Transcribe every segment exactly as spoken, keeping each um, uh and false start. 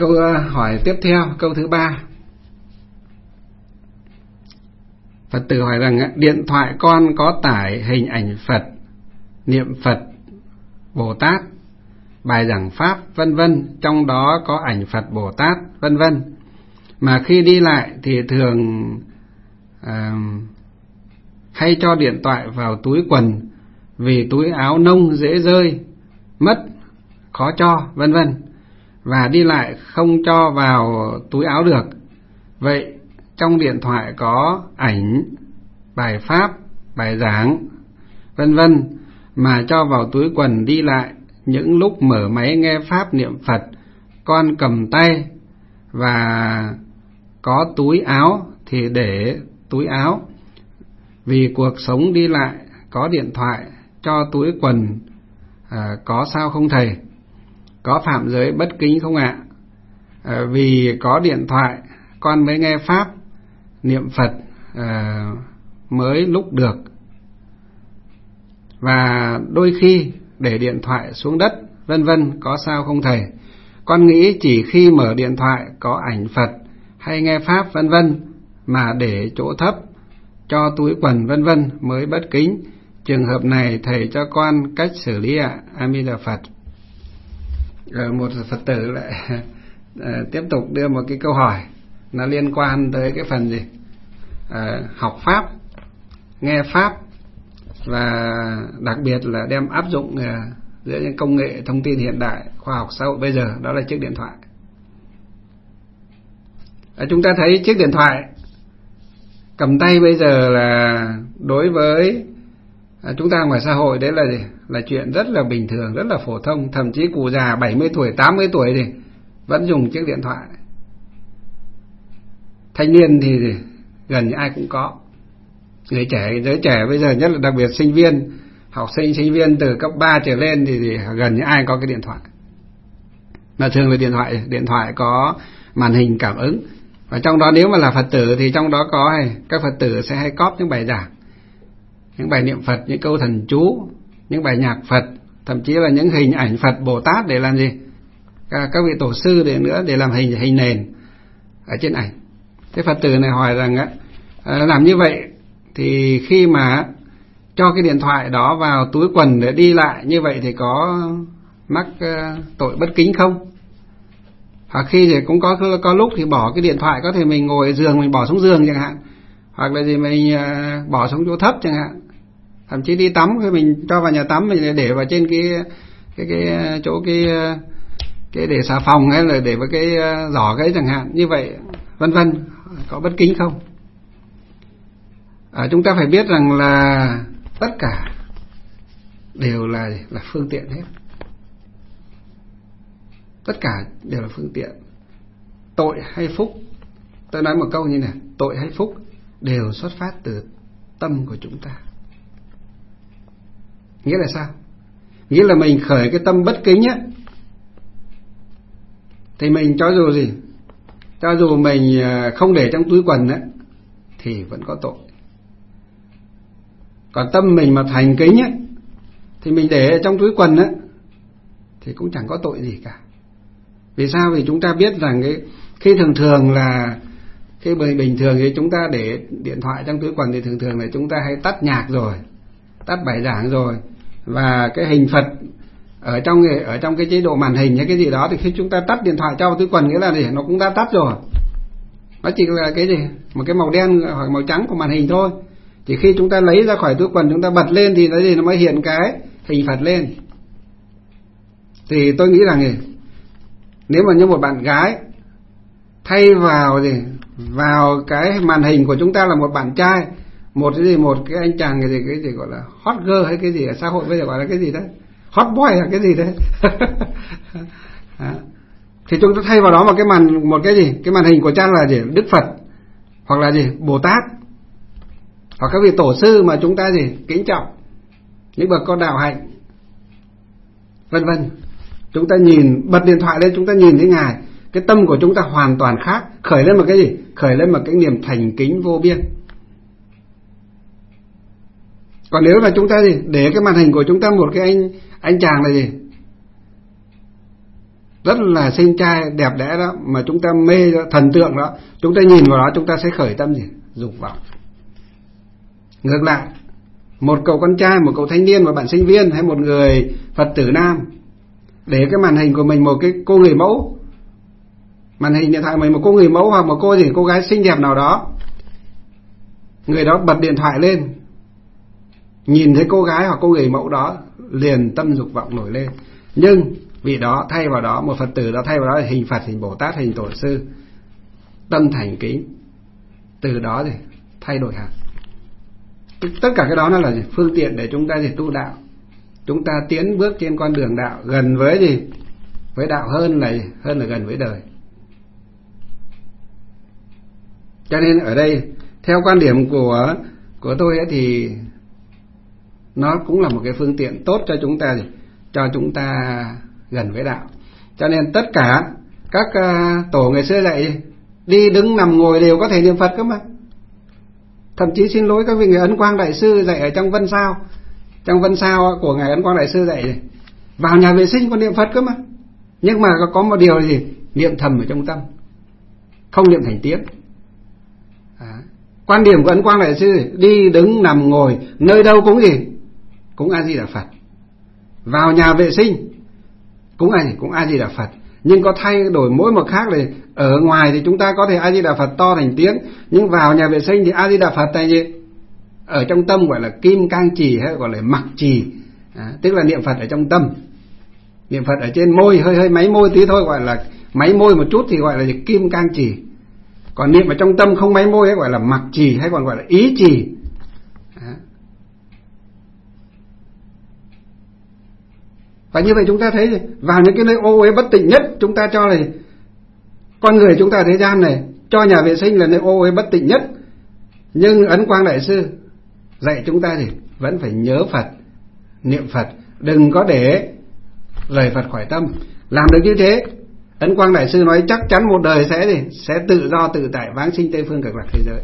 Câu hỏi tiếp theo, câu thứ ba. Phật tử hỏi rằng điện thoại con có tải hình ảnh Phật, niệm Phật, Bồ Tát, bài giảng Pháp vân vân, trong đó có ảnh Phật Bồ Tát vân vân, mà khi đi lại thì thường à, hay cho điện thoại vào túi quần vì túi áo nông dễ rơi, mất, khó cho vân vân, và đi lại không cho vào túi áo được. Vậy trong điện thoại có ảnh, bài Pháp, bài giảng vân vân mà cho vào túi quần đi lại, những lúc mở máy nghe Pháp niệm Phật, con cầm tay và có túi áo thì để túi áo. Vì cuộc sống đi lại có điện thoại cho túi quần à, có sao không thầy? Có phạm giới bất kính không ạ? À, vì có điện thoại con mới nghe Pháp niệm Phật à, mới lúc được, và đôi khi để điện thoại xuống đất vân vân, có sao không thầy? Con nghĩ chỉ khi mở điện thoại có ảnh Phật hay nghe Pháp vân vân mà để chỗ thấp, cho túi quần vân vân mới bất kính. Trường hợp này thầy cho con cách xử lý ạ. A Di Đà Phật. Rồi một Phật tử lại à, tiếp tục đưa một cái câu hỏi, nó liên quan tới cái phần gì? À, học Pháp, nghe Pháp, và đặc biệt là đem áp dụng à, giữa những công nghệ thông tin hiện đại, khoa học xã hội bây giờ, đó là chiếc điện thoại. À, chúng ta thấy chiếc điện thoại cầm tay bây giờ là đối với à, chúng ta ngoài xã hội đấy là gì? Là chuyện rất là bình thường, rất là phổ thông. Thậm chí cụ già bảy mươi tuổi, tám mươi tuổi thì vẫn dùng chiếc điện thoại. Thanh niên thì, thì gần như ai cũng có. Người trẻ, giới trẻ bây giờ, nhất là đặc biệt sinh viên, học sinh, sinh viên từ cấp ba trở lên thì, thì gần như ai có cái điện thoại. Mà thường là điện thoại, điện thoại có màn hình cảm ứng. Và trong đó nếu mà là Phật tử thì trong đó có hay, các Phật tử sẽ hay cóp những bài giảng, những bài niệm Phật, những câu thần chú, những bài nhạc Phật, thậm chí là những hình ảnh Phật Bồ Tát để làm gì? Các, các vị tổ sư để nữa để làm hình hình nền ở trên ảnh. Thế Phật tử này hỏi rằng á, làm như vậy thì khi mà cho cái điện thoại đó vào túi quần để đi lại như vậy thì có mắc tội bất kính không? Hoặc khi thì cũng có có lúc thì bỏ cái điện thoại, có thể mình ngồi giường mình bỏ xuống giường chẳng hạn, hoặc là gì mình bỏ xuống chỗ thấp chẳng hạn, thậm chí đi tắm khi mình cho vào nhà tắm mình để vào trên cái cái cái chỗ cái cái để xà phòng hay là để vào cái giỏ cái chẳng hạn, như vậy vân vân, có bất kính không? À, chúng ta phải biết rằng là tất cả đều là là phương tiện hết. Tất cả đều là phương tiện. Tội hay phúc, tôi nói một câu như này, tội hay phúc đều xuất phát từ tâm của chúng ta. Nghĩa là sao? Nghĩa là mình khởi cái tâm bất kính á, thì mình cho dù gì, cho dù mình không để trong túi quần á, thì vẫn có tội. Còn tâm mình mà thành kính á, thì mình để trong túi quần á, thì cũng chẳng có tội gì cả. Vì sao? Vì chúng ta biết rằng cái khi thường thường là khi bình thường thì chúng ta để điện thoại trong túi quần thì thường thường là chúng ta hay tắt nhạc rồi, tắt bài giảng rồi, và cái hình Phật ở trong ở trong cái chế độ màn hình hay cái gì đó, thì khi chúng ta tắt điện thoại cho vào túi quần nghĩa là gì? Nó cũng đã tắt rồi. Nó chỉ là cái gì? Một cái màu đen hoặc màu trắng của màn hình thôi. Chỉ khi chúng ta lấy ra khỏi túi quần, chúng ta bật lên thì cái gì nó mới hiện cái hình Phật lên. Thì tôi nghĩ rằng gì? Nếu mà như một bạn gái thay vào gì vào cái màn hình của chúng ta là một bạn trai, một cái gì một cái anh chàng cái gì cái gì gọi là hot girl hay cái gì ở xã hội bây giờ gọi là cái gì đấy, hot boy là cái gì đấy thì chúng ta thay vào đó một cái màn một cái gì cái màn hình của cha là gì? Đức Phật, hoặc là gì? Bồ Tát, hoặc các vị tổ sư mà chúng ta gì kính trọng, những bậc có đạo hạnh vân vân. Chúng ta nhìn, bật điện thoại lên chúng ta nhìn thấy ngài, cái tâm của chúng ta hoàn toàn khác, khởi lên một cái gì? Khởi lên một cái niềm thành kính vô biên. Còn nếu là chúng ta gì để cái màn hình của chúng ta một cái anh anh chàng là gì rất là xinh trai đẹp đẽ đó, mà chúng ta mê thần tượng đó, chúng ta nhìn vào đó chúng ta sẽ khởi tâm gì? Dục vọng. Ngược lại, một cậu con trai, một cậu thanh niên, một bạn sinh viên hay một người Phật tử nam để cái màn hình của mình một cái cô người mẫu, màn hình điện thoại mình một cô người mẫu hoặc một cô gì cô gái xinh đẹp nào đó, người đó bật điện thoại lên, nhìn thấy cô gái hoặc cô người mẫu đó liền tâm dục vọng nổi lên. Nhưng vị đó thay vào đó, một Phật tử đó thay vào đó là hình Phật, hình Bồ Tát, hình Tổ sư, tâm thành kính, từ đó thì thay đổi hẳn. Tất cả cái đó nó là phương tiện để chúng ta thì tu đạo, chúng ta tiến bước trên con đường đạo gần với gì? Với đạo hơn là hơn là gần với đời. Cho nên ở đây theo quan điểm của của tôi ấy, thì nó cũng là một cái phương tiện tốt cho chúng ta gì? Cho chúng ta gần với đạo. Cho nên tất cả các uh, tổ ngày xưa dạy đi đứng nằm ngồi đều có thể niệm Phật cơ mà. Thậm chí xin lỗi các vị, người Ấn Quang Đại Sư dạy ở trong Vân Sao, trong Vân Sao của ngài Ấn Quang Đại Sư dạy vào nhà vệ sinh còn niệm Phật cơ mà. Nhưng mà có một điều là gì? Niệm thầm ở trong tâm, không niệm thành tiếng. À, quan điểm của Ấn Quang Đại Sư đi đứng nằm ngồi nơi đâu cũng gì? Cũng A Di Đà Phật. Vào nhà vệ sinh cũng ai cũng A Di Đà Phật. Nhưng có thay đổi mỗi một khác là ở ngoài thì chúng ta có thể A Di Đà Phật to thành tiếng, nhưng vào nhà vệ sinh thì A Di Đà Phật là gì? Ở trong tâm gọi là kim cang trì hay gọi là mặc trì, à, tức là niệm Phật ở trong tâm. Niệm Phật ở trên môi hơi hơi máy môi tí thôi gọi là máy môi một chút thì gọi là gì? Kim cang trì. Còn niệm ở trong tâm không máy môi ấy gọi là mặc trì hay còn gọi là ý trì. À. Và như vậy chúng ta thấy vào những cái nơi ô uế bất tịnh nhất, chúng ta cho là con người chúng ta thế gian này cho nhà vệ sinh là nơi ô uế bất tịnh nhất. Nhưng Ấn Quang Đại Sư dạy chúng ta thì vẫn phải nhớ Phật, niệm Phật, đừng có để rời Phật khỏi tâm. Làm được như thế, Ấn Quang Đại Sư nói chắc chắn một đời sẽ gì? Sẽ tự do tự tại vãng sinh Tây Phương Cực Lạc thế giới.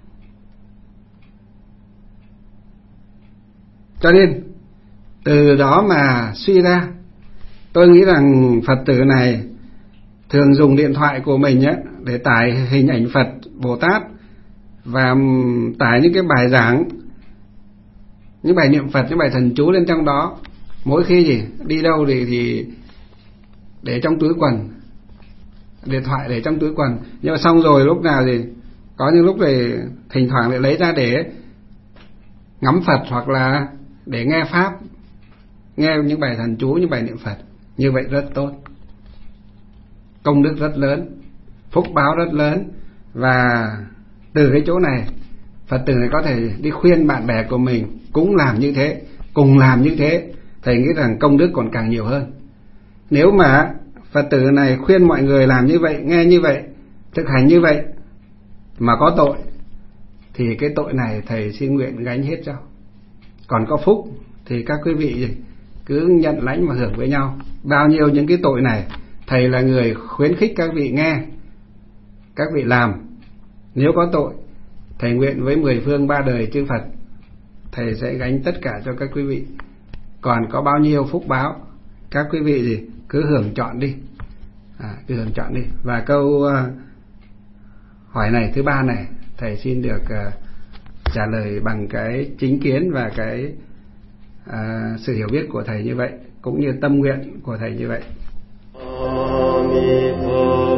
Cho nên từ đó mà suy ra, tôi nghĩ rằng Phật tử này thường dùng điện thoại của mình ấy, để tải hình ảnh Phật, Bồ Tát và tải những cái bài giảng, những bài niệm Phật, những bài thần chú lên trong đó. Mỗi khi gì đi đâu thì, thì để trong túi quần, điện thoại để trong túi quần. Nhưng mà xong rồi lúc nào thì có những lúc thì thỉnh thoảng lại lấy ra để ngắm Phật hoặc là để nghe Pháp, nghe những bài thần chú, những bài niệm Phật. Như vậy rất tốt, công đức rất lớn, phúc báo rất lớn. Và từ cái chỗ này Phật tử này có thể đi khuyên bạn bè của mình cũng làm như thế, cùng làm như thế. Thầy nghĩ rằng công đức còn càng nhiều hơn. Nếu mà Phật tử này khuyên mọi người làm như vậy, nghe như vậy, thực hành như vậy mà có tội, thì cái tội này thầy xin nguyện gánh hết cho. Còn có phúc thì các quý vị cứ nhận lãnh mà hưởng với nhau. Bao nhiêu những cái tội này thầy là người khuyến khích các vị nghe, các vị làm. Nếu có tội, thầy nguyện với mười phương ba đời chư Phật, thầy sẽ gánh tất cả cho các quý vị. Còn có bao nhiêu phúc báo, các quý vị gì cứ hưởng chọn đi, à, cứ hưởng chọn đi. Và câu uh, hỏi này thứ ba này thầy xin được uh, trả lời bằng cái chính kiến và cái uh, sự hiểu biết của thầy như vậy, cũng như tâm nguyện của thầy như vậy.